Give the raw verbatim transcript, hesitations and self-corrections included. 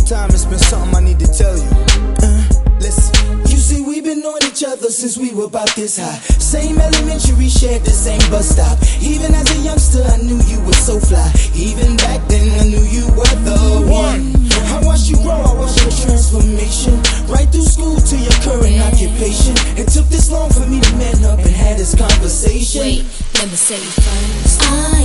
time, it's been something I need to tell you. Uh, listen. You see, we've been knowing each other since we were about this high. Same elementary, shared the same bus stop. Even as a youngster, I knew you were so fly. Even back then, I knew you were the one. I watched you grow, I watched your transformation. Right through school to your current occupation. It took this long for me to man up and have this conversation. Wait, let me say it first. I